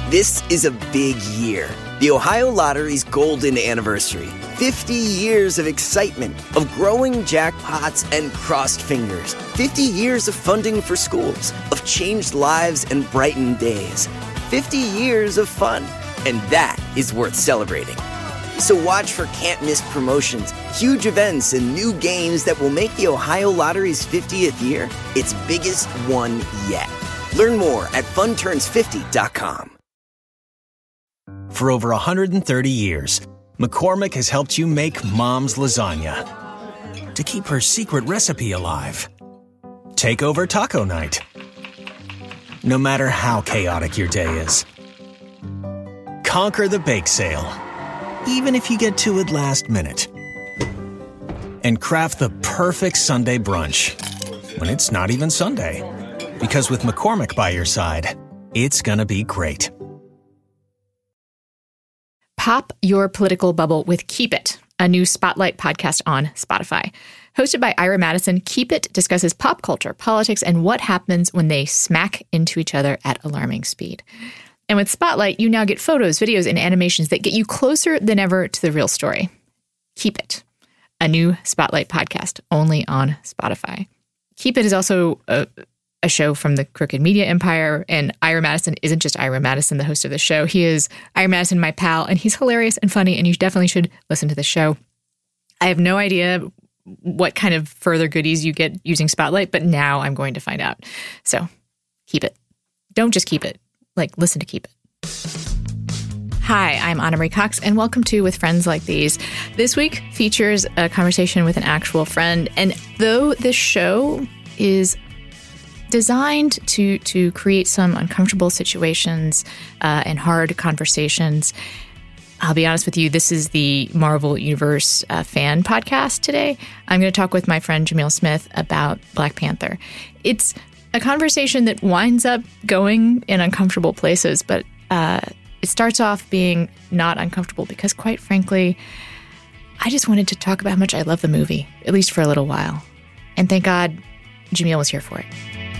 This is a big year. The Ohio Lottery's golden anniversary. 50 years of excitement, of growing jackpots and crossed fingers. 50 years of funding for schools, of changed lives and brightened days. 50 years of fun, and that is worth celebrating. So watch for can't-miss promotions, huge events, and new games that will make the Ohio Lottery's 50th year its biggest one yet. Learn more at funturns50.com. For over 130 years, McCormick has helped you make Mom's lasagna to keep her secret recipe alive. Take over taco night, no matter how chaotic your day is. Conquer the bake sale, even if you get to it last minute. And craft the perfect Sunday brunch when it's not even Sunday. Because with McCormick by your side, it's gonna be great. Pop your political bubble with Keep It, a new Spotlight podcast on Spotify. Hosted by Ira Madison, Keep It discusses pop culture, politics, and what happens when they smack into each other at alarming speed. And with Spotlight, you now get photos, videos, and animations that get you closer than ever to the real story. Keep It, a new Spotlight podcast only on Spotify. Keep It is also a show from the Crooked Media Empire, and Ira Madison isn't just Ira Madison, the host of the show. He is Ira Madison, my pal, and he's hilarious and funny, and you definitely should listen to the show. I have no idea what kind of further goodies you get using Spotlight, but now I'm going to find out. So, keep it. Don't just keep it. Listen to Keep It. Hi, I'm Anna Marie Cox, and welcome to With Friends Like These. This week features a conversation with an actual friend, and though this show is designed to create some uncomfortable situations and hard conversations, I'll be honest with you, this is the Marvel Universe fan podcast today. I'm going to talk with my friend Jamil Smith about Black Panther. It's a conversation that winds up going in uncomfortable places, but it starts off being not uncomfortable because, quite frankly, I just wanted to talk about how much I love the movie, at least for a little while. And thank God Jamil was here for it.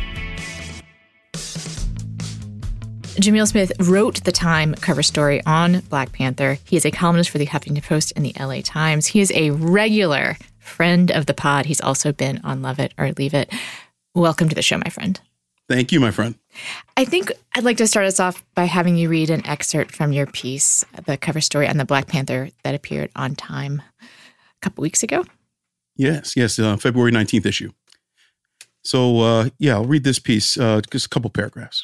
Jamil Smith wrote the Time cover story on Black Panther. He is a columnist for the Huffington Post and the LA Times. He is a regular friend of the pod. He's also been on Love It or Leave It. Welcome to the show, my friend. Thank you, my friend. I think I'd like to start us off by having you read an excerpt from your piece, the cover story on the Black Panther that appeared on Time a couple weeks ago. Yes, February 19th issue. So, I'll read this piece, just a couple paragraphs.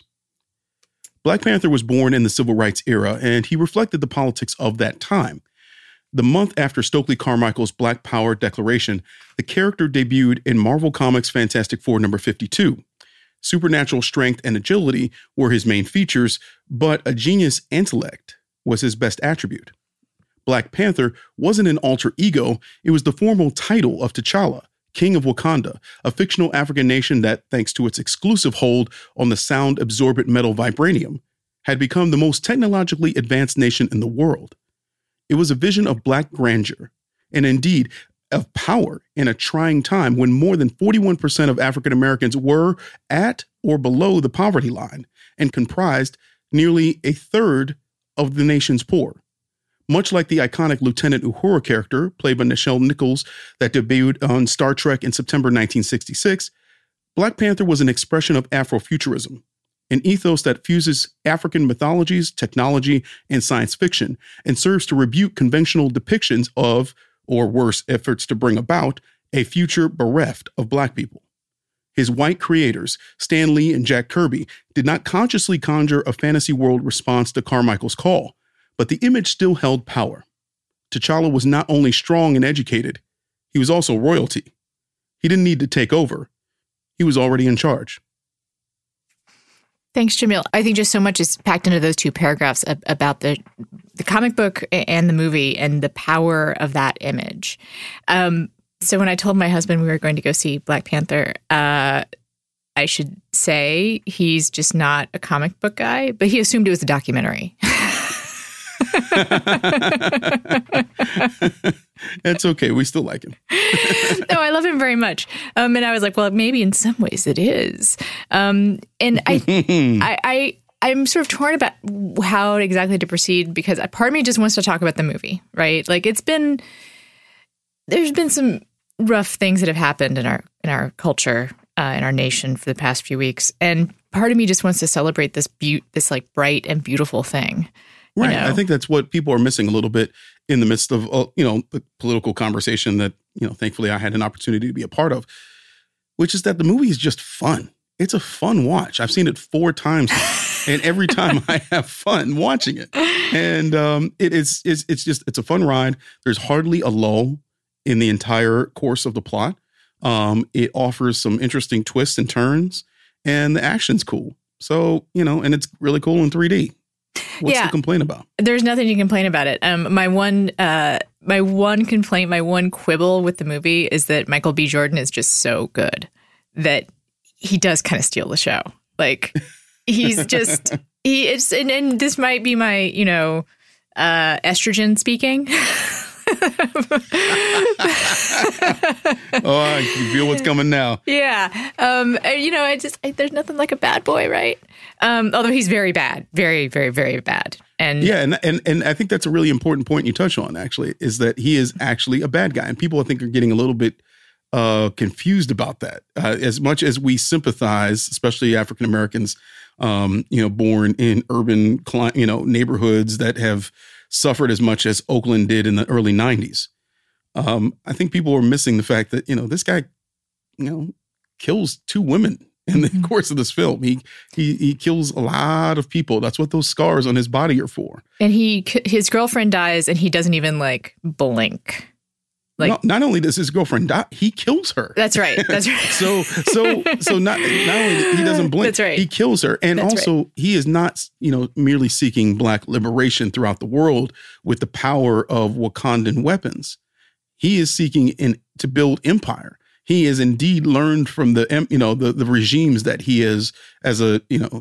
Black Panther was born in the civil rights era, and he reflected the politics of that time. The month after Stokely Carmichael's Black Power Declaration, the character debuted in Marvel Comics Fantastic Four number 52. Supernatural strength and agility were his main features, but a genius intellect was his best attribute. Black Panther wasn't an alter ego, it was the formal title of T'Challa, King of Wakanda, a fictional African nation that, thanks to its exclusive hold on the sound-absorbent metal vibranium, had become the most technologically advanced nation in the world. It was a vision of Black grandeur, and indeed of power in a trying time when more than 41% of African Americans were at or below the poverty line and comprised nearly a third of the nation's poor. Much like the iconic Lieutenant Uhura character, played by Nichelle Nichols, that debuted on Star Trek in September 1966, Black Panther was an expression of Afrofuturism, an ethos that fuses African mythologies, technology, and science fiction, and serves to rebuke conventional depictions of, or worse, efforts to bring about, a future bereft of Black people. His white creators, Stan Lee and Jack Kirby, did not consciously conjure a fantasy world response to Carmichael's call, but the image still held power. T'Challa was not only strong and educated, he was also royalty. He didn't need to take over. He was already in charge. Thanks, Jamil. I think just so much is packed into those two paragraphs about the comic book and the movie and the power of that image. So when I told my husband we were going to go see Black Panther, I should say he's just not a comic book guy, but he assumed it was a documentary. It's okay. We still like him. No, I love him very much. And I was like, well, maybe in some ways it is. And I I'm sort of torn about how exactly to proceed, because a part of me just wants to talk about the movie, right? Like there's been some rough things that have happened in our culture, in our nation for the past few weeks, and part of me just wants to celebrate this like bright and beautiful thing. Right. I think that's what people are missing a little bit in the midst of the political conversation that thankfully I had an opportunity to be a part of, which is that the movie is just fun. It's a fun watch. I've seen it 4 times now, and every time I have fun watching it. And it's a fun ride. There's hardly a lull in the entire course of the plot. It offers some interesting twists and turns, and the action's cool. So, and it's really cool in 3D. What's to complain about? There's nothing to complain about it. My one complaint, my one quibble with the movie is that Michael B. Jordan is just so good that he does kind of steal the show. Like he's just and this might be my estrogen speaking. Oh, I can feel what's coming now. Yeah. There's nothing like a bad boy, right? Although he's very bad, very, very, very bad. And yeah, and I think that's a really important point you touch on, actually, is that he is actually a bad guy. And people, I think, are getting a little bit confused about that. As much as we sympathize, especially African Americans, born in urban, neighborhoods that have suffered as much as Oakland did in the early 90s. I think people are missing the fact that, this guy, kills 2 women in the course of this film. He kills a lot of people. That's what those scars on his body are for. And his girlfriend dies and he doesn't even blink. Not only does his girlfriend die, he kills her. That's right. That's right. so not only he doesn't blink, that's right. He kills her. And that's also right. He is not, merely seeking Black liberation throughout the world with the power of Wakandan weapons. He is seeking to build empire. He has indeed learned from the regimes that he is as a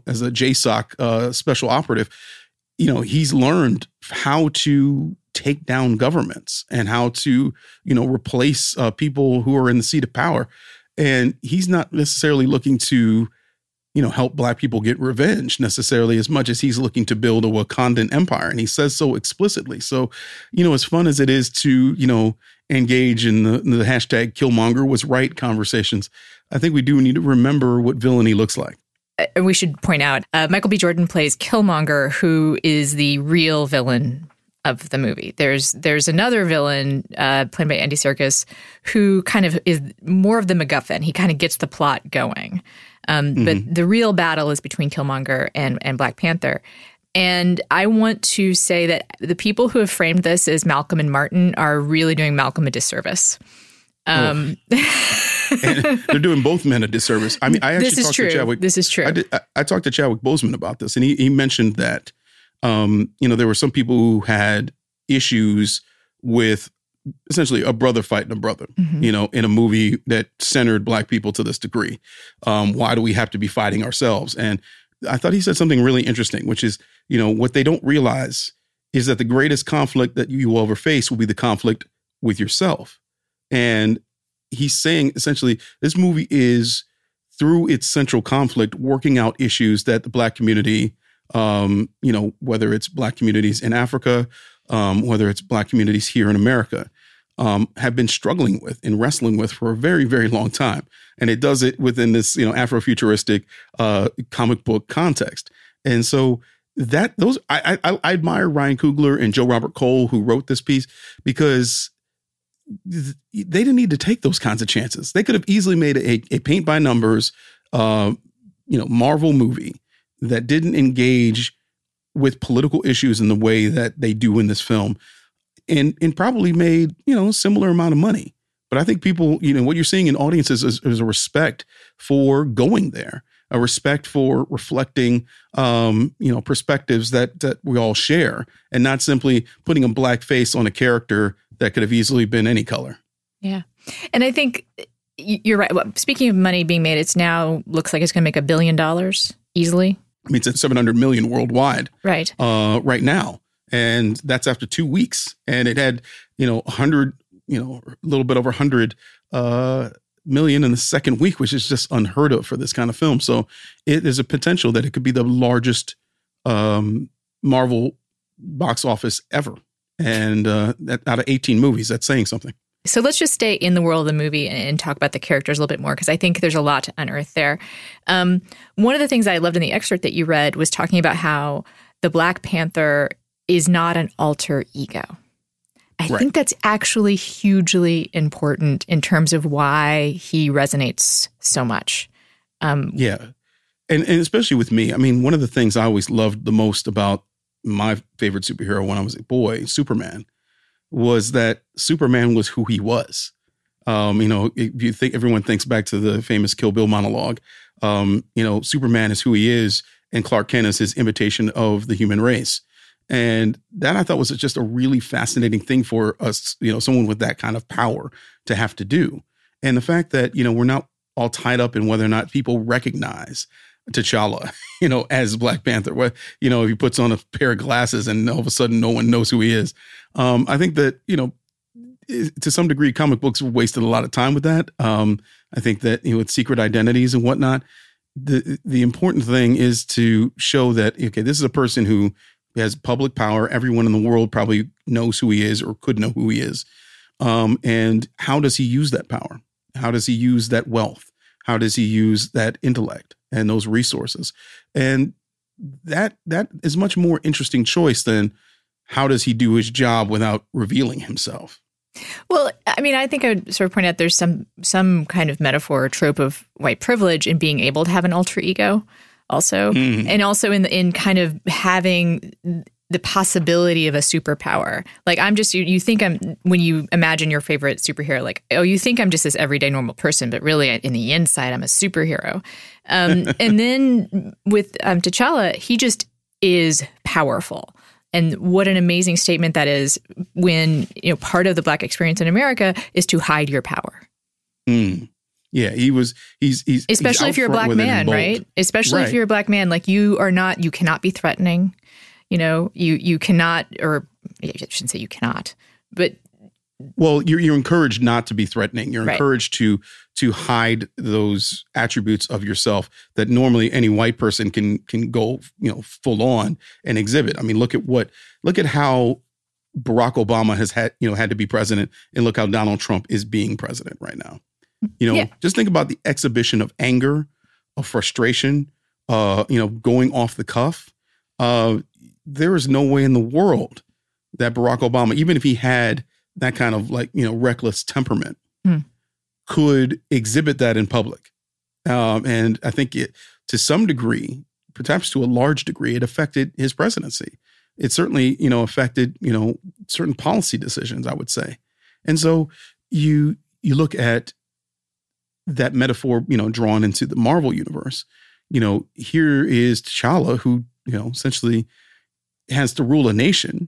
JSOC special operative. He's learned how to take down governments and how to, replace people who are in the seat of power. And he's not necessarily looking to, help Black people get revenge necessarily as much as he's looking to build a Wakandan empire. And he says so explicitly. So, as fun as it is to, engage in the hashtag Killmonger was right conversations, I think we do need to remember what villainy looks like. We should point out, Michael B. Jordan plays Killmonger, who is the real villain of the movie. There's another villain played by Andy Serkis who kind of is more of the MacGuffin. He kind of gets the plot going. But the real battle is between Killmonger and Black Panther. And I want to say that the people who have framed this as Malcolm and Martin are really doing Malcolm a disservice. And they're doing both men a disservice. I mean, I actually talked to Chadwick. This is true. I talked to Chadwick Boseman about this, and he mentioned that there were some people who had issues with essentially a brother fighting a brother, in a movie that centered Black people to this degree. Why do we have to be fighting ourselves? And I thought he said something really interesting, which is, what they don't realize is that the greatest conflict that you will ever face will be the conflict with yourself. And he's saying essentially this movie is, through its central conflict, working out issues that the Black community, whether it's Black communities in Africa, whether it's Black communities here in America, have been struggling with and wrestling with for a very, very long time. And it does it within this, Afrofuturistic comic book context. And so I admire Ryan Coogler and Joe Robert Cole, who wrote this piece, because they didn't need to take those kinds of chances. They could have easily made a paint by numbers, Marvel movie that didn't engage with political issues in the way that they do in this film, and probably made, a similar amount of money. But I think people, what you're seeing in audiences is a respect for going there, a respect for reflecting, perspectives that we all share, and not simply putting a Black face on a character that could have easily been any color. Yeah. And I think you're right. Speaking of money being made, it's now looks like it's going to make $1 billion easily. I mean, it's at 700 million worldwide. Right. Right now. And that's after 2 weeks. And it had, 100, a little bit over 100 million in the second week, which is just unheard of for this kind of film. So it is a potential that it could be the largest Marvel box office ever. And out of 18 movies, that's saying something. So let's just stay in the world of the movie and talk about the characters a little bit more, because I think there's a lot to unearth there. One of the things I loved in the excerpt that you read was talking about how the Black Panther is not an alter ego. I think that's actually hugely important in terms of why he resonates so much. Yeah. And especially with me, I mean, one of the things I always loved the most about my favorite superhero when I was a boy, Superman, was that Superman was who he was. If you think, everyone thinks back to the famous Kill Bill monologue, Superman is who he is and Clark Kent is his imitation of the human race. And that I thought was just a really fascinating thing for us, someone with that kind of power to have to do. And the fact that, we're not all tied up in whether or not people recognize T'Challa, as Black Panther. If he puts on a pair of glasses and all of a sudden no one knows who he is. I think that, to some degree, comic books wasted a lot of time with that. I think that, with secret identities and whatnot, the important thing is to show that, okay, this is a person who has public power. Everyone in the world probably knows who he is or could know who he is. And how does he use that power? How does he use that wealth? How does he use that intellect and those resources? And that is much more interesting choice than how does he do his job without revealing himself? Well, I mean, I think I would sort of point out there's some kind of metaphor or trope of white privilege in being able to have an alter ego also. Mm. And also in kind of having the possibility of a superpower. Like you think when you imagine your favorite superhero, like, oh, you think I'm just this everyday normal person, but really in the inside, I'm a superhero. And then with T'Challa, he just is powerful. And what an amazing statement that is when, part of the Black experience in America is to hide your power. Mm. Yeah, he's especially if you're a Black man, right? Especially if you're a Black man, like you cannot be threatening. You cannot, or I shouldn't say you cannot, but. Well, you're encouraged not to be threatening. You're encouraged to hide those attributes of yourself that normally any white person can go, full on and exhibit. I mean, look at how Barack Obama has had to be president, and look how Donald Trump is being president right now. Just think about the exhibition of anger, of frustration, going off the cuff. There is no way in the world that Barack Obama, even if he had that kind of reckless temperament, could exhibit that in public. And I think to some degree, perhaps to a large degree, it affected his presidency. It certainly, affected, certain policy decisions, I would say. And so you look at that metaphor, drawn into the Marvel universe. Here is T'Challa, who, essentially has to rule a nation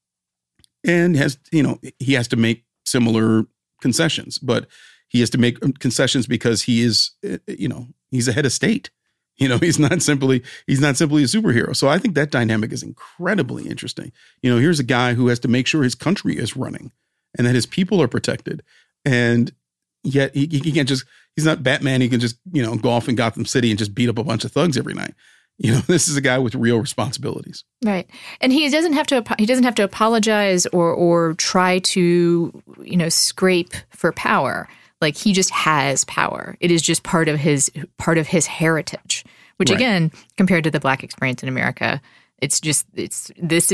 and he has to make similar concessions, but he has to make concessions because he is, he's a head of state. He's not simply a superhero. So I think that dynamic is incredibly interesting. Here's a guy who has to make sure his country is running and that his people are protected. And yet he can't just, he's not Batman. He can just, go off in Gotham City and just beat up a bunch of thugs every night. This is a guy with real responsibilities. Right. And he doesn't have to apologize or try to, scrape for power. Like, he just has power. It is just part of his heritage, which again, compared to the Black experience in America, Wakanda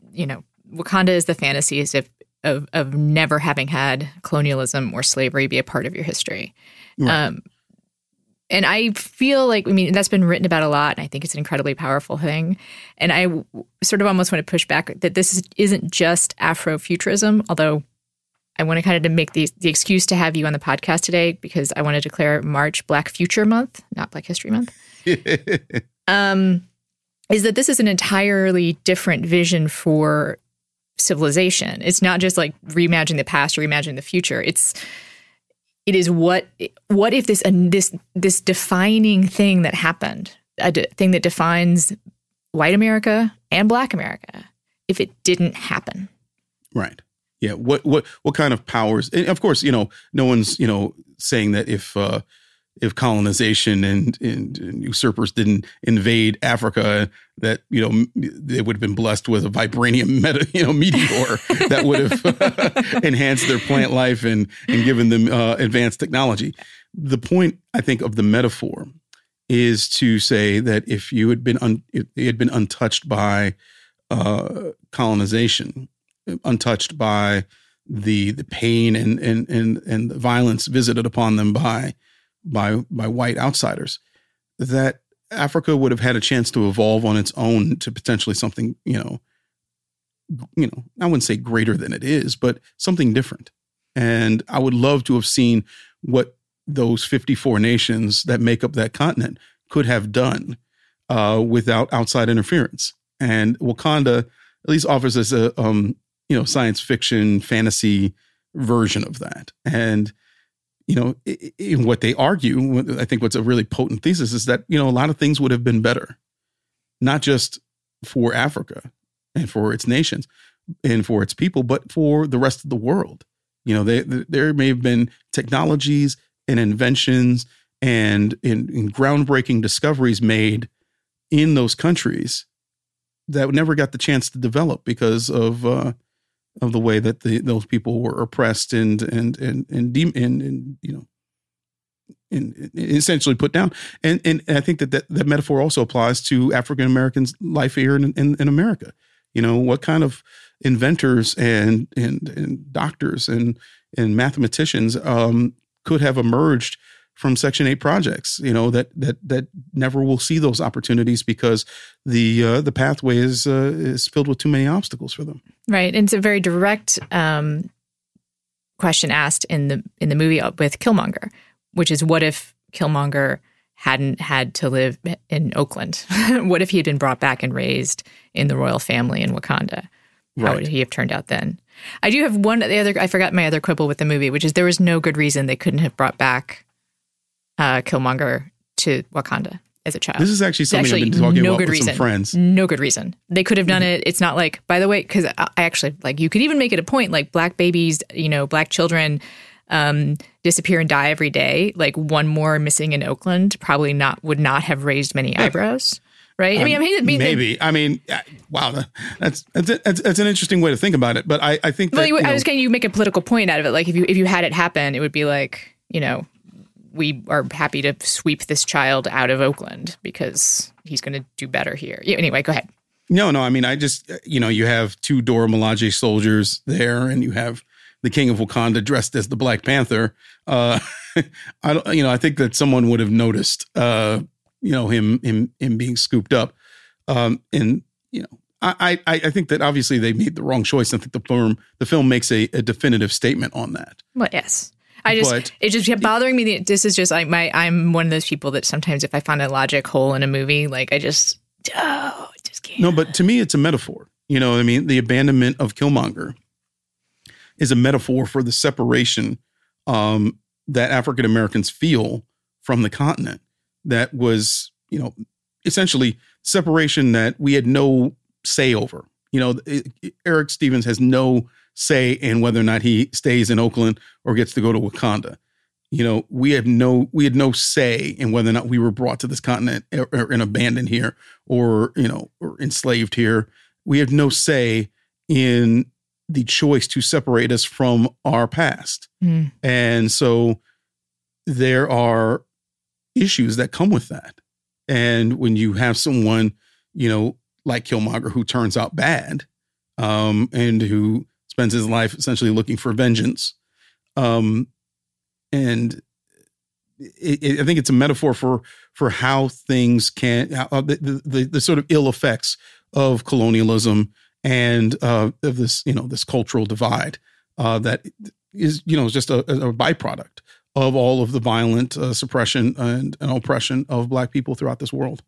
is the fantasy as if of never having had colonialism or slavery be a part of your history. Right. And I feel like, that's been written about a lot, and I think it's an incredibly powerful thing. And I sort of almost want to push back that this isn't just Afrofuturism, although I want to kind of make the excuse to have you on the podcast today because I want to declare March Black Future Month, not Black History Month. Is that this is an entirely different vision for civilization. It's not just like reimagining the past or reimagining the future. It is what if this defining thing that happened, a thing that defines white America and Black America, if it didn't happen. Right. Yeah. What kind of powers? And of course, no one's saying that if colonization and usurpers didn't invade Africa, that, they would have been blessed with a vibranium meteor that would have enhanced their plant life and given them advanced technology. The point, I think, of the metaphor is to say that if you had been if it had been untouched by colonization, untouched by the pain and the violence visited upon them by white outsiders, that Africa would have had a chance to evolve on its own to potentially something, I wouldn't say greater than it is, but something different. And I would love to have seen what those 54 nations that make up that continent could have done without outside interference. And Wakanda at least offers us a, science fiction, fantasy version of that. And, in what they argue, I think what's a really potent thesis is that, a lot of things would have been better, not just for Africa and for its nations and for its people, but for the rest of the world. There may have been technologies and inventions and in groundbreaking discoveries made in those countries that never got the chance to develop because of the way that those people were oppressed and essentially put down. And I think that metaphor also applies to African Americans' life here in America. What kind of inventors and doctors and mathematicians could have emerged from Section 8 projects, that never will see those opportunities because the pathway is filled with too many obstacles for them. Right. And it's a very direct question asked in the movie with Killmonger, which is, what if Killmonger hadn't had to live in Oakland? What if he had been brought back and raised in the royal family in Wakanda? How would he have turned out then? I do have I forgot my other quibble with the movie, which is there was no good reason they couldn't have brought back Killmonger to Wakanda as a child. This is actually something I've been talking about with some friends. No good reason. They could have done it. It's not like, by the way, because I actually, you could even make it a point, black babies, black children disappear and die every day. One more missing in Oakland probably would not have raised many eyebrows. Right? Maybe. Wow. That's an interesting way to think about it. But I think that... I was saying you make a political point out of it. If you had it happen, it would be we are happy to sweep this child out of Oakland because he's going to do better here. Anyway, go ahead. No. I just, you have two Dora Milaje soldiers there, and you have the King of Wakanda dressed as the Black Panther. I think that someone would have noticed, him being scooped up. I think that obviously they made the wrong choice. I think the film makes a definitive statement on that. Well, yes. It just kept bothering me. This is just I'm one of those people that sometimes if I find a logic hole in a movie, I just can't. No, but to me, it's a metaphor. The abandonment of Killmonger is a metaphor for the separation that African Americans feel from the continent. That was, essentially separation that we had no say over. Eric Stevens has no say in whether or not he stays in Oakland or gets to go to Wakanda. We had no say in whether or not we were brought to this continent and abandoned here or enslaved here. We have no say in the choice to separate us from our past. Mm. And so there are issues that come with that. And when you have someone, like Killmonger, who turns out bad, and who spends his life essentially looking for vengeance. And I think it's a metaphor for how things the sort of ill effects of colonialism and of this, this cultural divide that is, just a byproduct of all of the violent suppression and oppression of Black people throughout this world.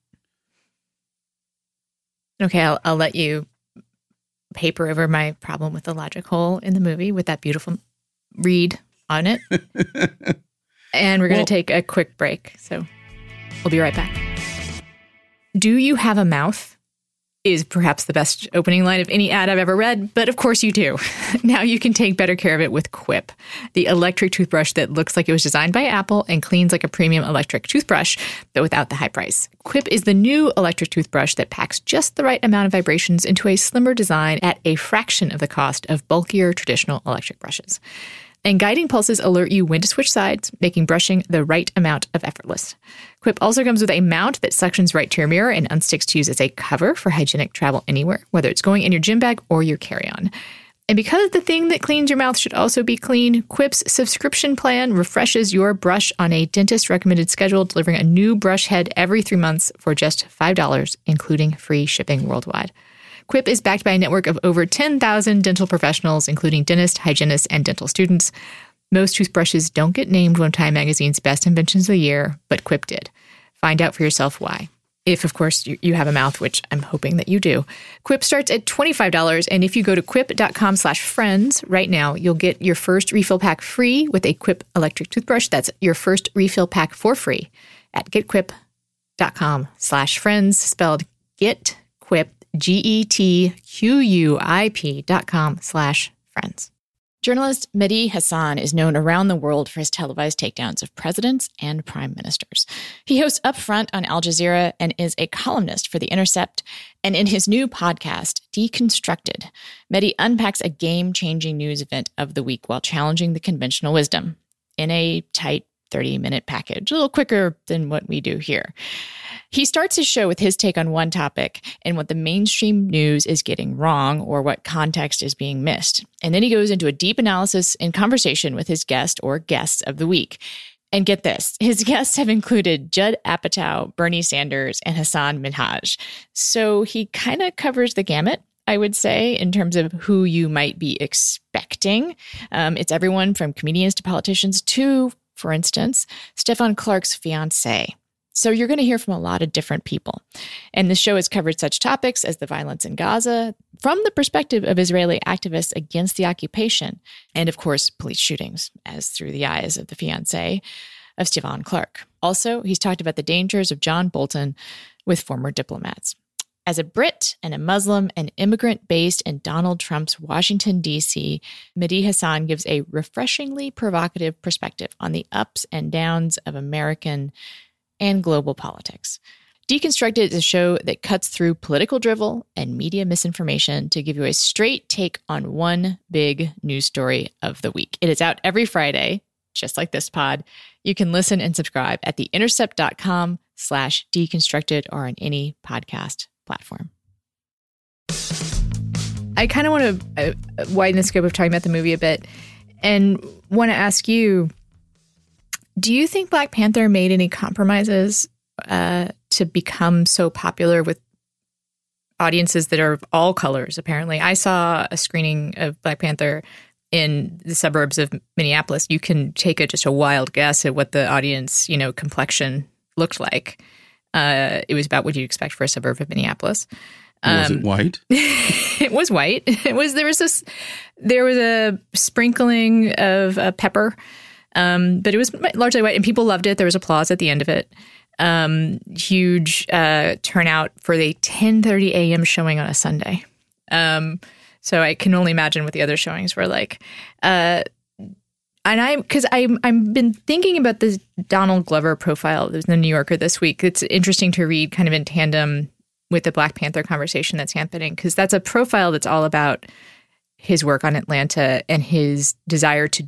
Okay, I'll let you paper over my problem with the logic hole in the movie with that beautiful read on it. And we're going to take a quick break. So we'll be right back. Do you have a mouth? is perhaps the best opening line of any ad I've ever read, but of course you do. Now you can take better care of it with Quip, the electric toothbrush that looks like it was designed by Apple and cleans like a premium electric toothbrush, but without the high price. Quip is the new electric toothbrush that packs just the right amount of vibrations into a slimmer design at a fraction of the cost of bulkier traditional electric brushes. And guiding pulses alert you when to switch sides, making brushing the right amount of effortless. Quip also comes with a mount that suctions right to your mirror and unsticks to use as a cover for hygienic travel anywhere, whether it's going in your gym bag or your carry-on. And because the thing that cleans your mouth should also be clean, Quip's subscription plan refreshes your brush on a dentist-recommended schedule, delivering a new brush head every 3 months for just $5, including free shipping worldwide. Quip is backed by a network of over 10,000 dental professionals, including dentists, hygienists, and dental students. Most toothbrushes don't get named one of Time Magazine's Best Inventions of the Year, but Quip did. Find out for yourself why. If, of course, you have a mouth, which I'm hoping that you do. Quip starts at $25, and if you go to quip.com/friends right now, you'll get your first refill pack free with a Quip electric toothbrush. That's your first refill pack for free at getquip.com/friends, spelled getquip, GETQUIP.com/friends. Journalist Mehdi Hasan is known around the world for his televised takedowns of presidents and prime ministers. He hosts Upfront on Al Jazeera and is a columnist for The Intercept. And in his new podcast, Deconstructed, Mehdi unpacks a game-changing news event of the week while challenging the conventional wisdom in a tight 30-minute package, a little quicker than what we do here. He starts his show with his take on one topic and what the mainstream news is getting wrong or what context is being missed. And then he goes into a deep analysis and conversation with his guest or guests of the week. And get this, his guests have included Judd Apatow, Bernie Sanders, and Hassan Minhaj. So he kind of covers the gamut, I would say, in terms of who you might be expecting. It's everyone from comedians to politicians to, for instance, Stephon Clark's fiancée. So you're going to hear from a lot of different people. And the show has covered such topics as the violence in Gaza from the perspective of Israeli activists against the occupation, and of course, police shootings, as through the eyes of the fiancé of Stephon Clark. Also, he's talked about the dangers of John Bolton with former diplomats. As a Brit and a Muslim and immigrant based in Donald Trump's Washington, D.C., Mehdi Hasan gives a refreshingly provocative perspective on the ups and downs of American and global politics. Deconstructed is a show that cuts through political drivel and media misinformation to give you a straight take on one big news story of the week. It is out every Friday, just like this pod. You can listen and subscribe at theintercept.com/deconstructed or on any podcast platform. I kind of want to widen the scope of talking about the movie a bit and want to ask you, do you think Black Panther made any compromises to become so popular with audiences that are of all colors, apparently? I saw a screening of Black Panther in the suburbs of Minneapolis. You can take just a wild guess at what the audience, complexion looked like. It was about what you'd expect for a suburb of Minneapolis. Was it white? It was white. There was a sprinkling of pepper. But it was largely white, and people loved it. There was applause at the end of it. Huge turnout for the 10:30 a.m. showing on a Sunday. So I can only imagine what the other showings were like. I've been thinking about this Donald Glover profile that was in the New Yorker this week. It's interesting to read kind of in tandem with the Black Panther conversation that's happening, because that's a profile that's all about his work on Atlanta and his desire to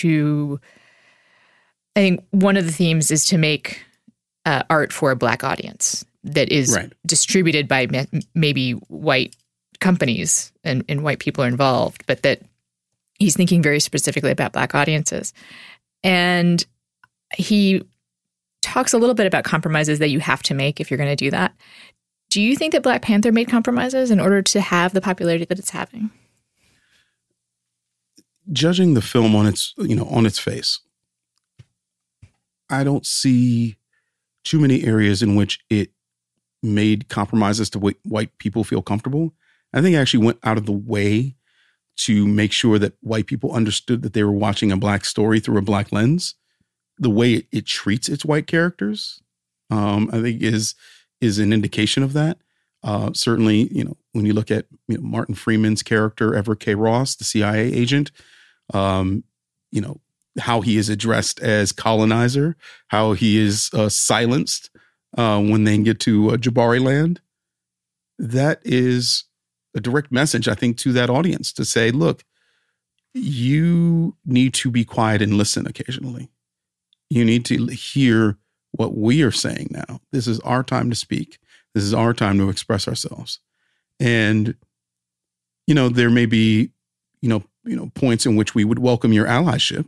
I think one of the themes is to make art for a Black audience that is distributed by maybe white companies and white people are involved, but that he's thinking very specifically about Black audiences. And he talks a little bit about compromises that you have to make if you're going to do that. Do you think that Black Panther made compromises in order to have the popularity that it's having? Judging the film on its face, I don't see too many areas in which it made compromises to make white people feel comfortable. I think it actually went out of the way to make sure that white people understood that they were watching a Black story through a Black lens. The way it treats its white characters, I think is an indication of that. Certainly, when you look at Martin Freeman's character, Everett K. Ross, the CIA agent, how he is addressed as colonizer, how he is silenced when they get to Jabari land. That is a direct message, I think, to that audience to say, look, you need to be quiet and listen occasionally. You need to hear what we are saying now. This is our time to speak. This is our time to express ourselves. And, there may be, points in which we would welcome your allyship,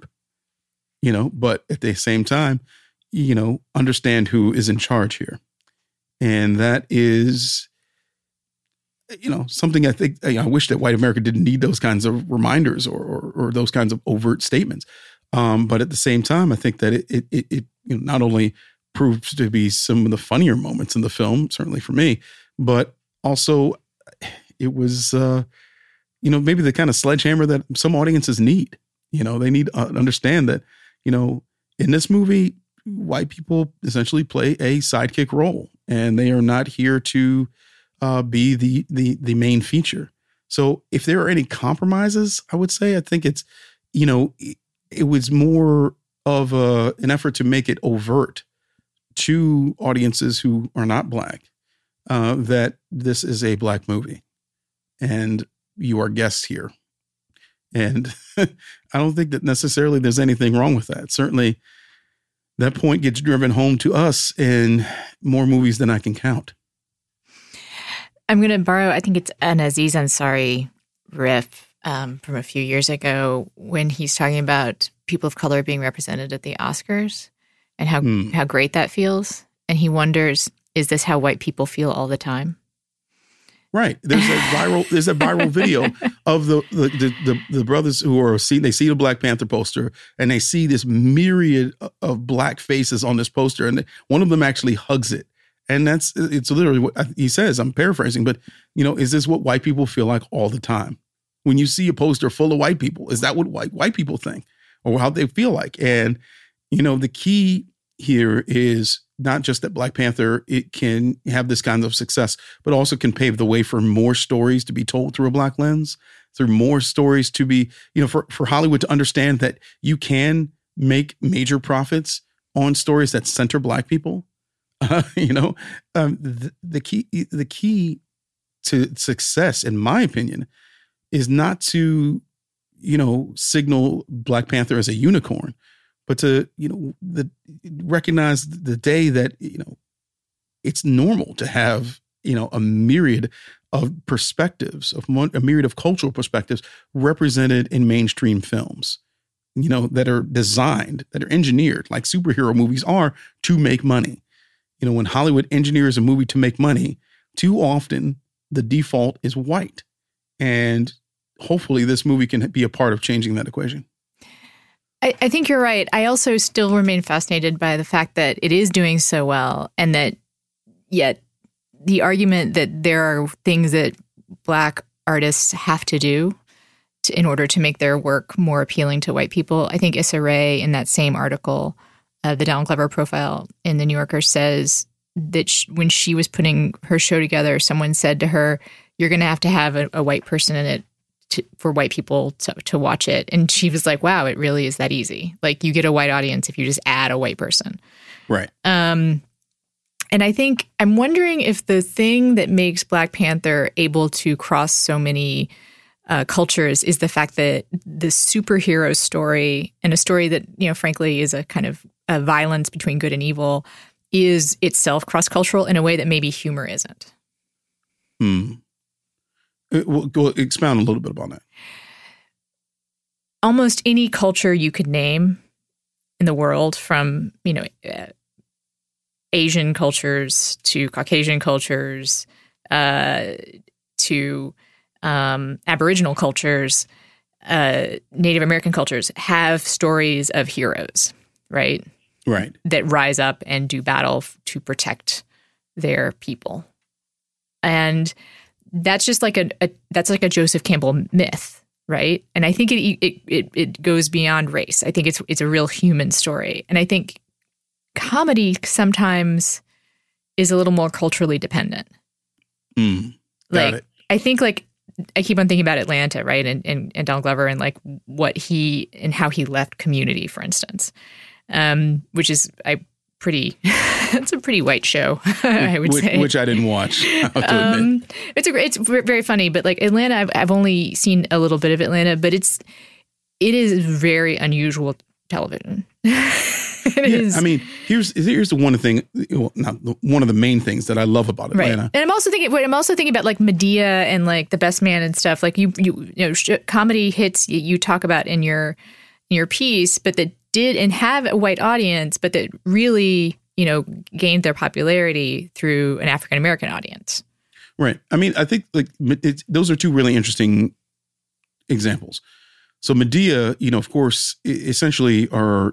but at the same time, understand who is in charge here. And that is, something I think, I wish that white America didn't need those kinds of reminders or those kinds of overt statements. But at the same time, I think that it not only proved to be some of the funnier moments in the film, certainly for me, but also it was, maybe the kind of sledgehammer that some audiences need. They need to understand that, in this movie, white people essentially play a sidekick role, and they are not here to be the main feature. So if there are any compromises, I would say, I think it's, it was more of an effort to make it overt to audiences who are not Black, that this is a Black movie and you are guests here. And I don't think that necessarily there's anything wrong with that. Certainly that point gets driven home to us in more movies than I can count. I'm going to borrow, I think it's an Aziz Ansari riff from a few years ago when he's talking about people of color being represented at the Oscars and how great that feels. And he wonders, is this how white people feel all the time? Right. There's a viral video of the brothers who are they see the Black Panther poster and they see this myriad of Black faces on this poster, and one of them actually hugs it. And it's literally what he says. I'm paraphrasing, but is this what white people feel like all the time? When you see a poster full of white people, is that what white people think or how they feel like? And the key here is not just that Black Panther, it can have this kind of success, but also can pave the way for more stories to be told through a Black lens, through more stories to be, for Hollywood to understand that you can make major profits on stories that center Black people. The key to success, in my opinion, is not to, signal Black Panther as a unicorn, but to, recognize the day that, it's normal to have, a myriad of perspectives, a myriad of cultural perspectives represented in mainstream films, that are designed, that are engineered like superhero movies are to make money. When Hollywood engineers a movie to make money, too often the default is white. And hopefully this movie can be a part of changing that equation. I think you're right. I also still remain fascinated by the fact that it is doing so well, and that yet the argument that there are things that Black artists have to do in order to make their work more appealing to white people. I think Issa Rae in that same article, the Donald Glover profile in The New Yorker, says that when she was putting her show together, someone said to her, you're going to have a white person in it for white people to watch it. And she was like, wow, it really is that easy. Like, you get a white audience if you just add a white person. Right. And I think I'm wondering if the thing that makes Black Panther able to cross so many cultures is the fact that the superhero story, and a story that, frankly is a kind of a violence between good and evil, is itself cross-cultural in a way that maybe humor isn't. Go expound a little bit about that. Almost any culture you could name in the world, from, Asian cultures to Caucasian cultures to Aboriginal cultures, Native American cultures, have stories of heroes, right? Right. That rise up and do battle to protect their people. And that's just like a Joseph Campbell myth, right? And I think it goes beyond race. I think it's a real human story. And I think comedy sometimes is a little more culturally dependent. Got it. I think I keep on thinking about Atlanta, right? And Donald Glover and like what he and how he left Community, for instance, which is it's a pretty white show, I would say. Which I didn't watch, I have to admit. It's very funny, but like Atlanta, I've only seen a little bit of Atlanta, but it is very unusual television. I mean, here's the one thing, one of the main things that I love about Atlanta. Right. And I'm also thinking about like Medea and like The Best Man and stuff. Like you know, comedy hits you talk about in your piece, but that did and have a white audience, but that really, you know, gained their popularity through an African American audience. Right. I mean, I think like those are two really interesting examples. So Medea, you know, of course, essentially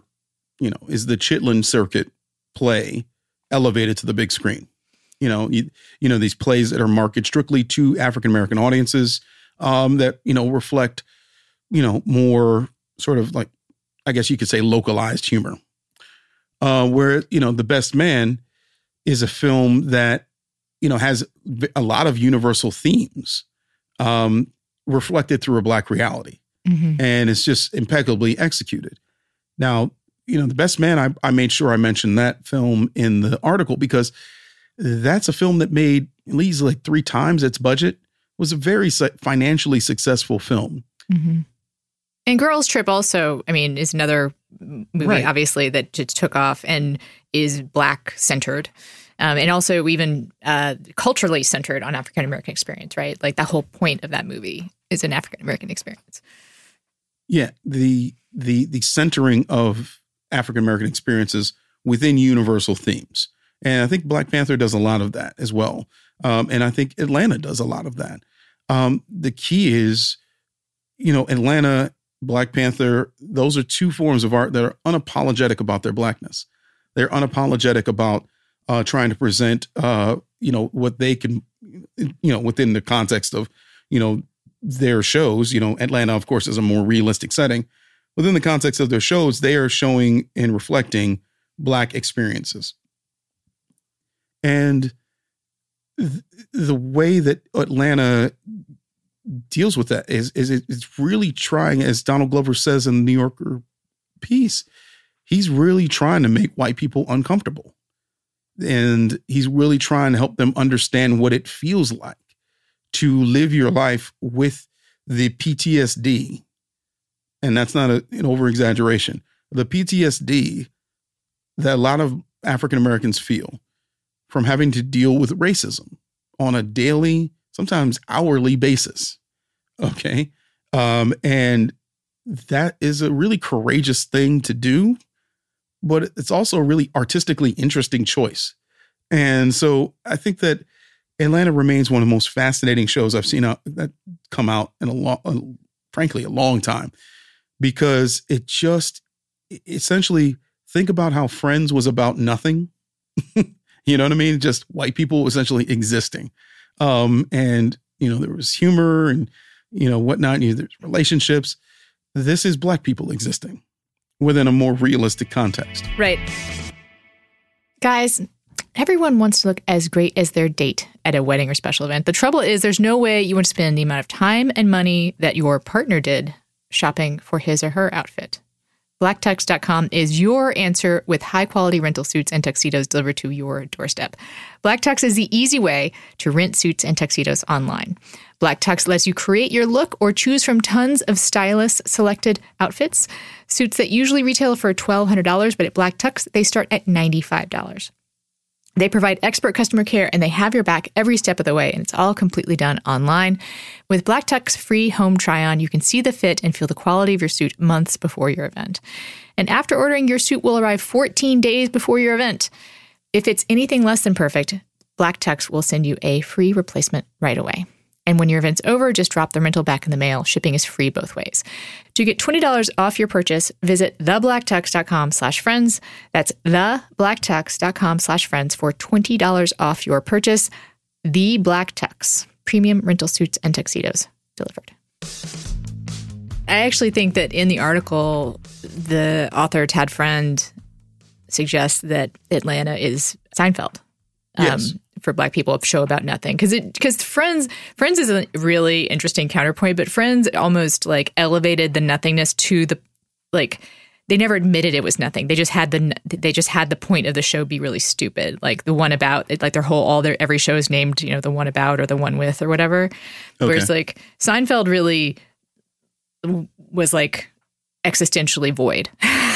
is the Chitlin Circuit play elevated to the big screen. You know, these plays that are marketed strictly to African American audiences that, you know, reflect, you know, more sort of like, I guess you could say localized humor. Where, you know, The Best Man is a film that, you know, has a lot of universal themes reflected through a Black reality. Mm-hmm. And it's just impeccably executed. Now, you know, The Best Man, I made sure I mentioned that film in the article because that's a film that made at least like 3 times its budget. It was a very financially successful film. Mm-hmm. And Girls Trip also, I mean, is another movie, obviously, that just took off and is Black centered. And also even culturally centered on African American experience, right? Like the whole point of that movie is an African American experience. Yeah, the centering of African American experiences within universal themes. And I think Black Panther does a lot of that as well. And I think Atlanta does a lot of that. The key is, you know, Atlanta, Black Panther, those are 2 forms of art that are unapologetic about their Blackness. They're unapologetic about trying to present, you know, what they can, you know, within the context of, you know, their shows. You know, Atlanta, of course, is a more realistic setting. Within the context of their shows, they are showing and reflecting Black experiences. And the way that Atlanta deals with that is it's really trying, as Donald Glover says in the New Yorker piece, he's really trying to make white people uncomfortable. And he's really trying to help them understand what it feels like to live your life with the PTSD. And that's not an over-exaggeration. The PTSD that a lot of African Americans feel from having to deal with racism on a daily, sometimes hourly basis. Okay. And that is a really courageous thing to do, but it's also a really artistically interesting choice. And so I think that Atlanta remains one of the most fascinating shows I've seen that come out in a long time, because it just essentially, think about how Friends was about nothing. You know what I mean? Just white people essentially existing. And, you know, there was humor and, you know, whatnot. There's relationships. This is Black people existing within a more realistic context. Right. Guys, everyone wants to look as great as their date at a wedding or special event. The trouble is there's no way you want to spend the amount of time and money that your partner did shopping for his or her outfit. BlackTux.com is your answer with high-quality rental suits and tuxedos delivered to your doorstep. Black Tux is the easy way to rent suits and tuxedos online. Black Tux lets you create your look or choose from tons of stylists-selected outfits. Suits that usually retail for $1,200, but at Black Tux, they start at $95. They provide expert customer care, and they have your back every step of the way, and it's all completely done online. With Black Tux free home try-on, you can see the fit and feel the quality of your suit months before your event. And after ordering, your suit will arrive 14 days before your event. If it's anything less than perfect, Black Tux will send you a free replacement right away. And when your event's over, just drop the rental back in the mail. Shipping is free both ways. To get $20 off your purchase, visit theblacktux.com/friends. That's theblacktux.com/friends for $20 off your purchase. The Black Tux, premium rental suits and tuxedos delivered. I actually think that in the article, the author, Tad Friend, suggests that Atlanta is Seinfeld. Yes. for Black people, a show about nothing. Because Friends is a really interesting counterpoint, but Friends almost like elevated the nothingness to the like. They never admitted it was nothing. They just had the point of the show be really stupid. Like the one about, like every show is named, the one about or the one with or whatever. Okay. Whereas like Seinfeld really was like existentially void.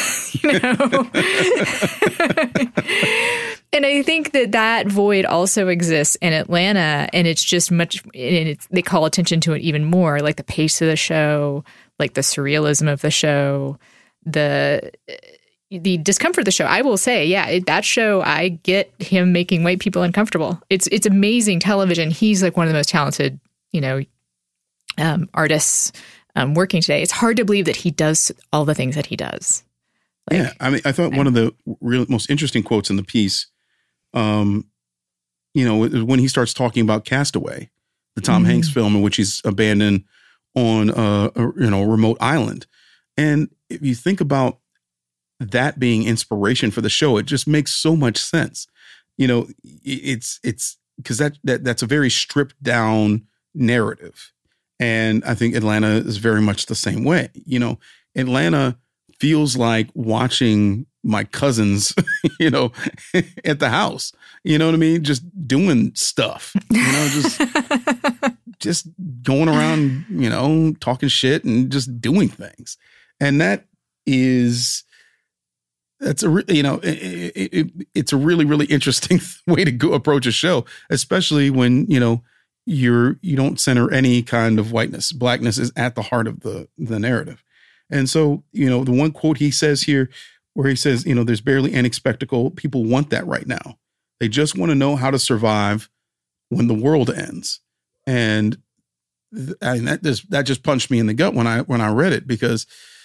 And I think that void also exists in Atlanta, and it's just they call attention to it even more, like the pace of the show, like the surrealism of the show, the discomfort of the show. I will say, that show, I get him making white people uncomfortable. It's amazing television. He's like one of the most talented, artists working today. It's hard to believe that he does all the things that he does. I mean, I thought one of the most interesting quotes in the piece, when he starts talking about Castaway, the Tom Hanks film in which he's abandoned on a remote island. And if you think about that being inspiration for the show, it just makes so much sense. It's because that's a very stripped down narrative. And I think Atlanta is very much the same way. Atlanta feels like watching my cousins, at the house, you know what I mean? Just doing stuff, just going around, talking shit and just doing things. And it's a really, really interesting way to go approach a show, especially when, you don't center any kind of whiteness. Blackness is at the heart of the narrative. And so, the one quote he says here where he says, there's barely any spectacle. People want that right now. They just want to know how to survive when the world ends. And that just punched me in the gut when I read it, because,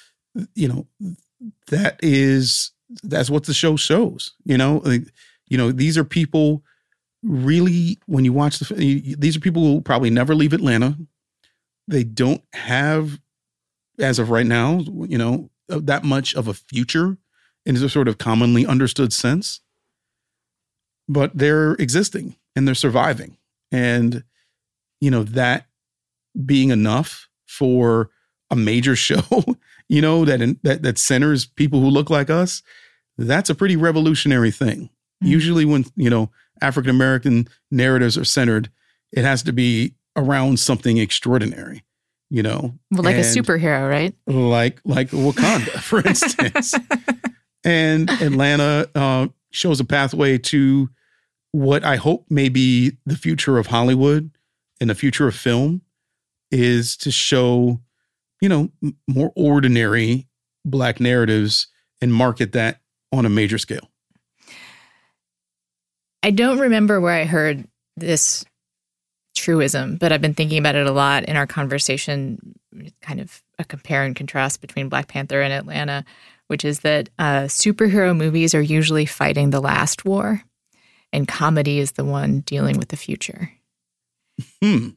that's what the show shows, these are people really, when you watch these are people who probably never leave Atlanta. They don't have, as of right now, that much of a future in a sort of commonly understood sense, but they're existing and they're surviving. And, that being enough for a major show, that centers people who look like us, that's a pretty revolutionary thing. Mm-hmm. Usually when, African-American narratives are centered, it has to be around something extraordinary. Well, like a superhero, right? Like Wakanda, for instance. And Atlanta shows a pathway to what I hope may be the future of Hollywood and the future of film, is to show, more ordinary Black narratives and market that on a major scale. I don't remember where I heard this truism, but I've been thinking about it a lot in our conversation, kind of a compare and contrast between Black Panther and Atlanta, which is that superhero movies are usually fighting the last war, and comedy is the one dealing with the future. And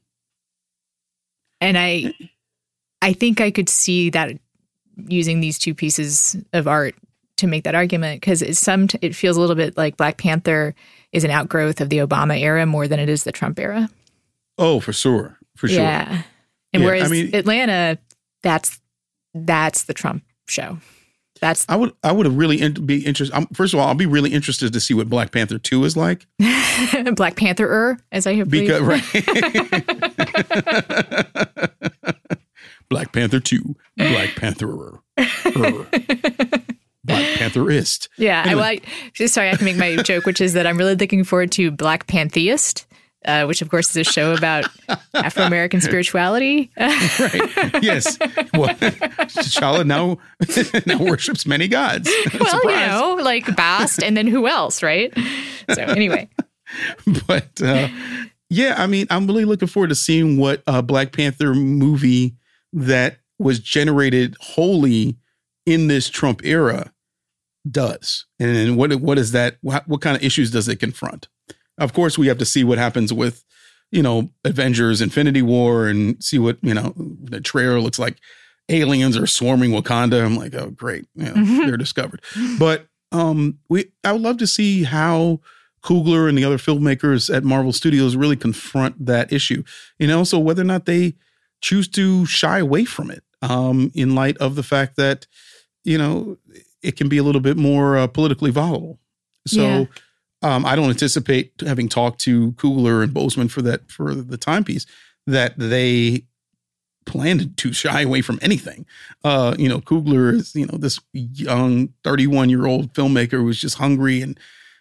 I think I could see that using these two pieces of art to make that argument, because it feels a little bit like Black Panther is an outgrowth of the Obama era more than it is the Trump era. Oh, for sure. Yeah. And whereas Atlanta, that's the Trump show. I would really be interested. First of all, I'll be really interested to see what Black Panther 2 is like. Black Panther-er, as I have because right. Black Panther 2, Black Panther-er. Black Pantherist. Yeah, anyway. Sorry, I have to make my joke, which is that I'm really looking forward to Black Pantheist, which of course is a show about Afro-American spirituality. Right. Yes. Well, T'Challa now worships many gods. Well, Surprise. like Bast, and then who else, right? So anyway. But I'm really looking forward to seeing what a Black Panther movie that was generated wholly in this Trump era does. And what is that? What kind of issues does it confront? Of course, we have to see what happens with, Avengers Infinity War, and see what, the trailer looks like. Aliens are swarming Wakanda. I'm like, oh, great. They're discovered. But I would love to see how Coogler and the other filmmakers at Marvel Studios really confront that issue. And also whether or not they choose to shy away from it in light of the fact that, it can be a little bit more politically volatile. So I don't anticipate, having talked to Coogler and Boseman for the timepiece, that they planned to shy away from anything. Coogler is, this young 31-year-old filmmaker who's just hungry and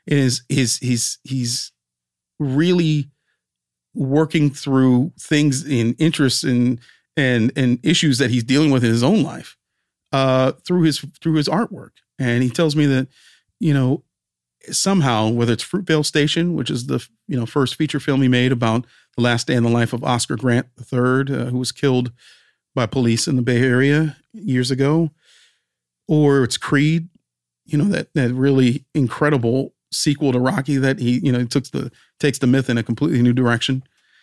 he's really working through things in interests and issues that he's dealing with in his own life through his artwork. And he tells me that, somehow, whether it's Fruitvale Station, which is the first feature film he made about the last day in the life of Oscar Grant III, who was killed by police in the Bay Area years ago, or it's Creed, that really incredible sequel to Rocky that he takes the myth in a completely new direction.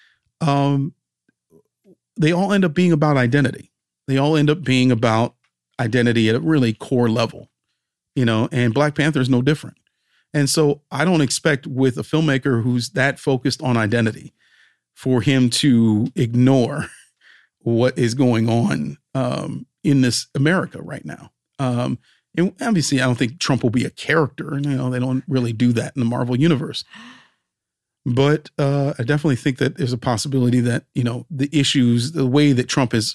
They all end up being about identity. They all end up being about identity at a really core level, and Black Panther is no different. And so I don't expect, with a filmmaker who's that focused on identity, for him to ignore what is going on in this America right now. And obviously, I don't think Trump will be a character. They don't really do that in the Marvel universe. But I definitely think that there's a possibility that, the issues, the way that Trump has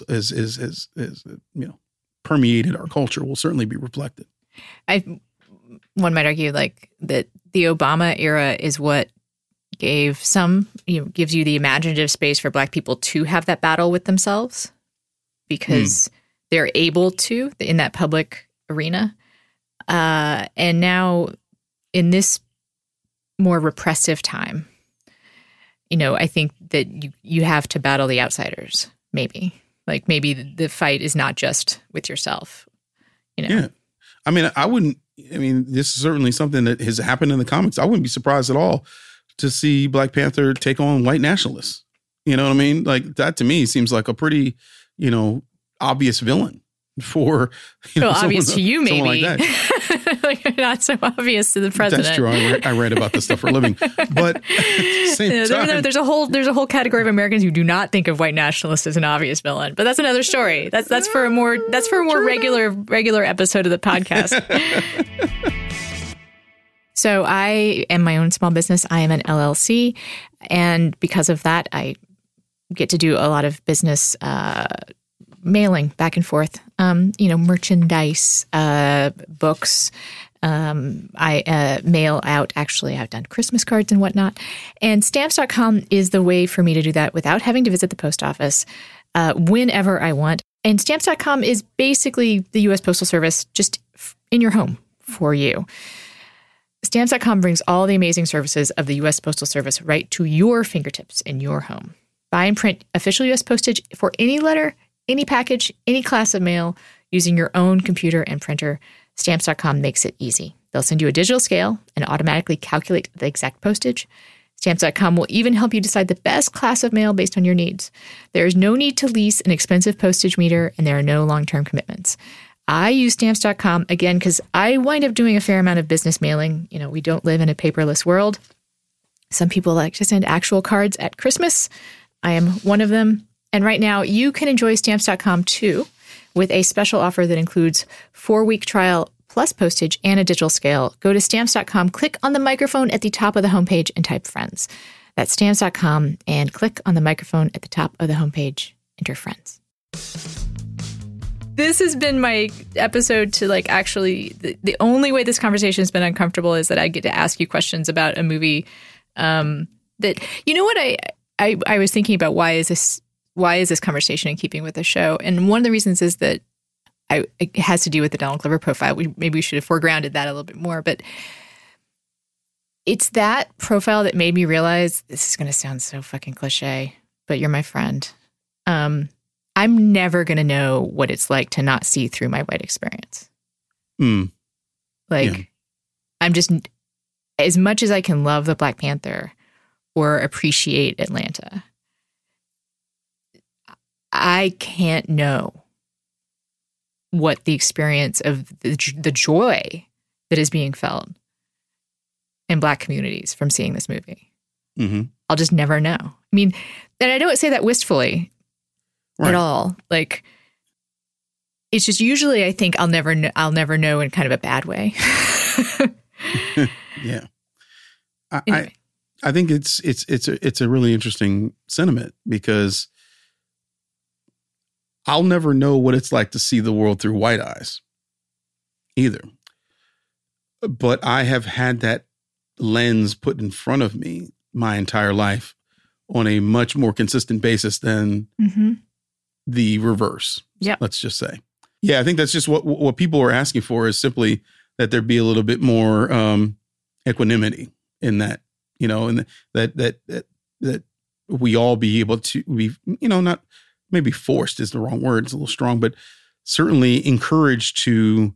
permeated our culture will certainly be reflected. One might argue like that the Obama era is what gives you the imaginative space for Black people to have that battle with themselves because they're able to in that public arena. And now in this more repressive time, I think that you have to battle the outsiders, maybe. Like maybe the fight is not just with yourself, Yeah. This is certainly something that has happened in the comics. I wouldn't be surprised at all to see Black Panther take on white nationalists. You know what I mean? Like that to me seems like a pretty, obvious villain for, obvious to you, maybe. Like that. Like not so obvious to the president. That's true. I read about this stuff for a living, but at the same time, there's a whole category of Americans who do not think of white nationalists as an obvious villain. But that's another story. That's for a more regular episode of the podcast. So I am my own small business. I am an LLC, and because of that, I get to do a lot of business mailing back and forth, merchandise, books. I mail out, actually, I've done Christmas cards and whatnot. And Stamps.com is the way for me to do that without having to visit the post office whenever I want. And Stamps.com is basically the U.S. Postal Service just in your home for you. Stamps.com brings all the amazing services of the U.S. Postal Service right to your fingertips in your home. Buy and print official U.S. postage for any letter, any package, any class of mail using your own computer and printer. Stamps.com makes it easy. They'll send you a digital scale and automatically calculate the exact postage. Stamps.com will even help you decide the best class of mail based on your needs. There is no need to lease an expensive postage meter, and there are no long-term commitments. I use Stamps.com, again, because I wind up doing a fair amount of business mailing. We don't live in a paperless world. Some people like to send actual cards at Christmas. I am one of them. And right now, you can enjoy Stamps.com, too, with a special offer that includes 4-week trial plus postage and a digital scale. Go to Stamps.com, click on the microphone at the top of the homepage, and type friends. That's Stamps.com, and click on the microphone at the top of the homepage, enter friends. This has been my episode to actually, the only way this conversation has been uncomfortable is that I get to ask you questions about a movie that, what I was thinking about, why is this conversation in keeping with the show? And one of the reasons is that it has to do with the Donald Glover profile. Maybe we should have foregrounded that a little bit more, but it's that profile that made me realize, this is going to sound so fucking cliche, but you're my friend. I'm never going to know what it's like to not see through my white experience. I'm just, as much as I can love the Black Panther or appreciate Atlanta, I can't know what the experience of the joy that is being felt in Black communities from seeing this movie. Mm-hmm. I'll just never know. I mean, and I don't say that wistfully at all. Like, it's just usually I think I'll never know in kind of a bad way. Yeah. Anyway. I think it's a really interesting sentiment, because I'll never know what it's like to see the world through white eyes either. But I have had that lens put in front of me my entire life on a much more consistent basis than the reverse. Yeah. Let's just say. Yeah, I think that's just what people are asking for, is simply that there be a little bit more equanimity in that, and that we all be able to be, not maybe forced is the wrong word. It's a little strong, but certainly encouraged to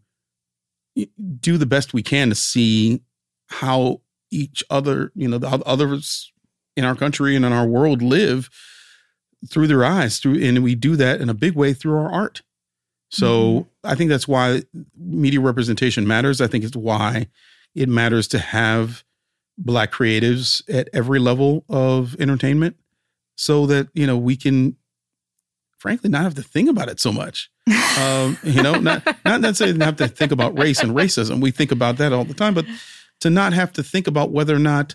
do the best we can to see how each other, the others in our country and in our world live through their eyes, and we do that in a big way through our art. So I think that's why media representation matters. I think it's why it matters to have Black creatives at every level of entertainment, so that, we can, frankly, not have to think about it so much. Not necessarily have to think about race and racism. We think about that all the time, but to not have to think about whether or not,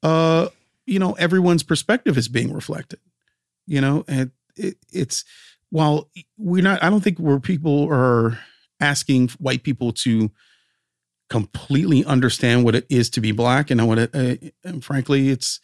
everyone's perspective is being reflected, and it's, while I don't think people are asking white people to completely understand what it is to be Black, and and frankly, it's,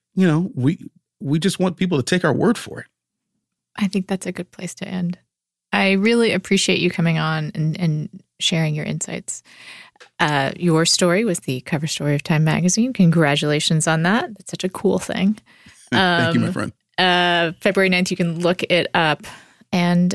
we just want people to take our word for it. I think that's a good place to end. I really appreciate you coming on and sharing your insights. Your story was the cover story of Time Magazine. Congratulations on that. That's such a cool thing. Thank you, my friend. February 9th, you can look it up. And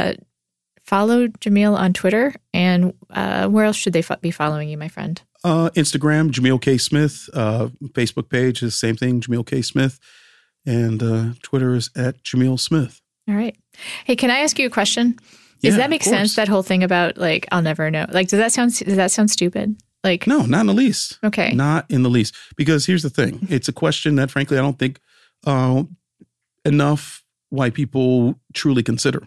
follow Jamil on Twitter. And where else should they be following you, my friend? Instagram, Jamil K. Smith. Facebook page is the same thing, Jamil K. Smith. And Twitter is at Jamil Smith. All right. Hey, can I ask you a question? Does that make sense, that whole thing about, like, I'll never know? Like, does that sound stupid? Like, no, not in the least. Okay. Not in the least. Because here's the thing. It's a question that, frankly, I don't think enough white people truly consider,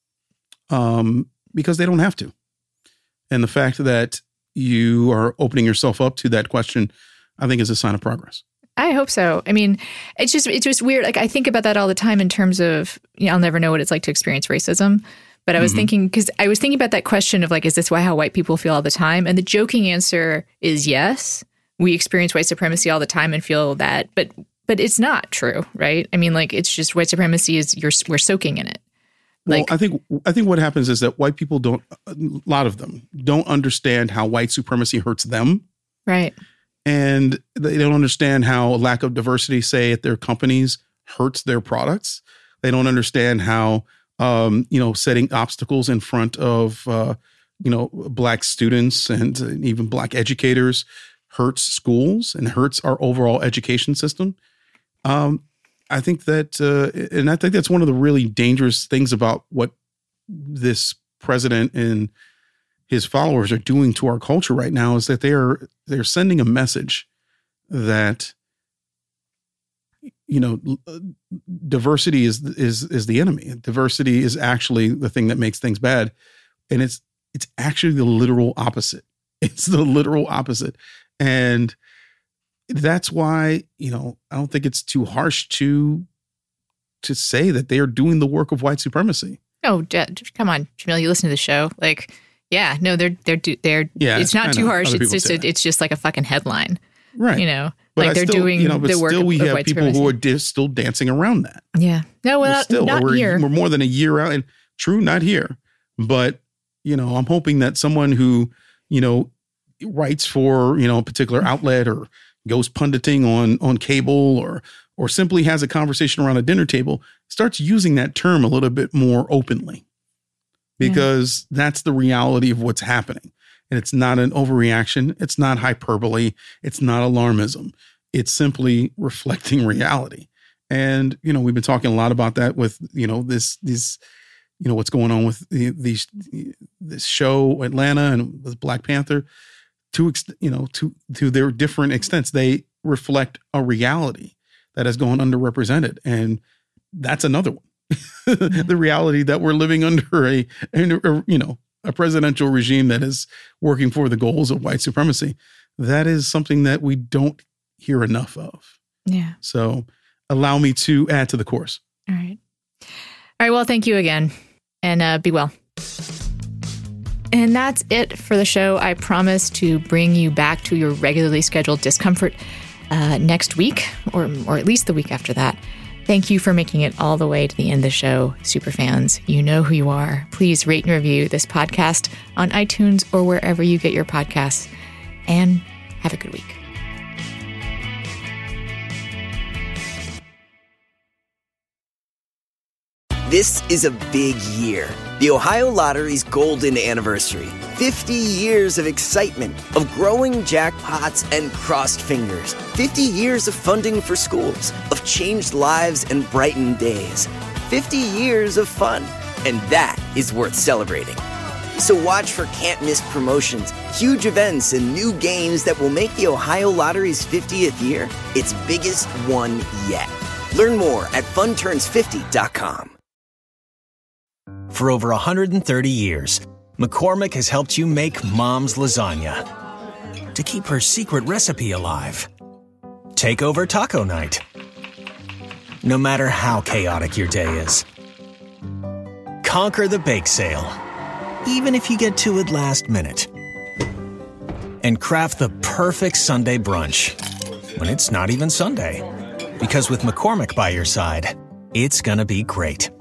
because they don't have to. And the fact that you are opening yourself up to that question, I think, is a sign of progress. I hope so. I mean, it's just weird. Like, I think about that all the time in terms of, I'll never know what it's like to experience racism. But I was thinking about that question of, like, is this how white people feel all the time? And the joking answer is yes. We experience white supremacy all the time and feel that, but it's not true, right? I mean, like, it's just white supremacy is we're soaking in it. Like, well, I think what happens is that white people a lot of them don't understand how white supremacy hurts them. Right. And they don't understand how a lack of diversity, say, at their companies hurts their products. They don't understand how, setting obstacles in front of, Black students and even Black educators hurts schools and hurts our overall education system. I think that, and I think that's one of the really dangerous things about what this president and his followers are doing to our culture right now, is that they're sending a message that, diversity is the enemy. Diversity is actually the thing that makes things bad. And it's actually the literal opposite. It's the literal opposite. And that's why, I don't think it's too harsh to say that they are doing the work of white supremacy. Oh, come on, Jamil, you listen to the show. Like, yeah, no, they're yeah, it's not too harsh. It's just like a fucking headline. Right. But like they're doing the work of white supremacy. But still we have people who are still dancing around that. Yeah. No, well, not here. We're more than a year out, and true, not here. But, I'm hoping that someone who, writes for, a particular outlet or goes punditing on cable or simply has a conversation around a dinner table starts using that term a little bit more openly, because that's the reality of what's happening. And it's not an overreaction. It's not hyperbole. It's not alarmism. It's simply reflecting reality. And, we've been talking a lot about that with, what's going on with this show, Atlanta, and with Black Panther. to their different extents, they reflect a reality that has gone underrepresented. And that's another one. The reality that we're living under a presidential regime that is working for the goals of white supremacy. That is something that we don't hear enough of. Yeah. So allow me to add to the course. All right. Well, thank you again, and be well. And that's it for the show. I promise to bring you back to your regularly scheduled discomfort next week, or at least the week after that. Thank you for making it all the way to the end of the show, superfans. You know who you are. Please rate and review this podcast on iTunes or wherever you get your podcasts. And have a good week. This is a big year. The Ohio Lottery's golden anniversary. 50 years of excitement, of growing jackpots and crossed fingers. 50 years of funding for schools, of changed lives and brightened days. 50 years of fun, and that is worth celebrating. So watch for can't-miss promotions, huge events, and new games that will make the Ohio Lottery's 50th year its biggest one yet. Learn more at funturns50.com. For over 130 years, McCormick has helped you make Mom's lasagna. To keep her secret recipe alive, take over taco night. No matter how chaotic your day is, conquer the bake sale, even if you get to it last minute. And craft the perfect Sunday brunch when it's not even Sunday. Because with McCormick by your side, it's gonna be great.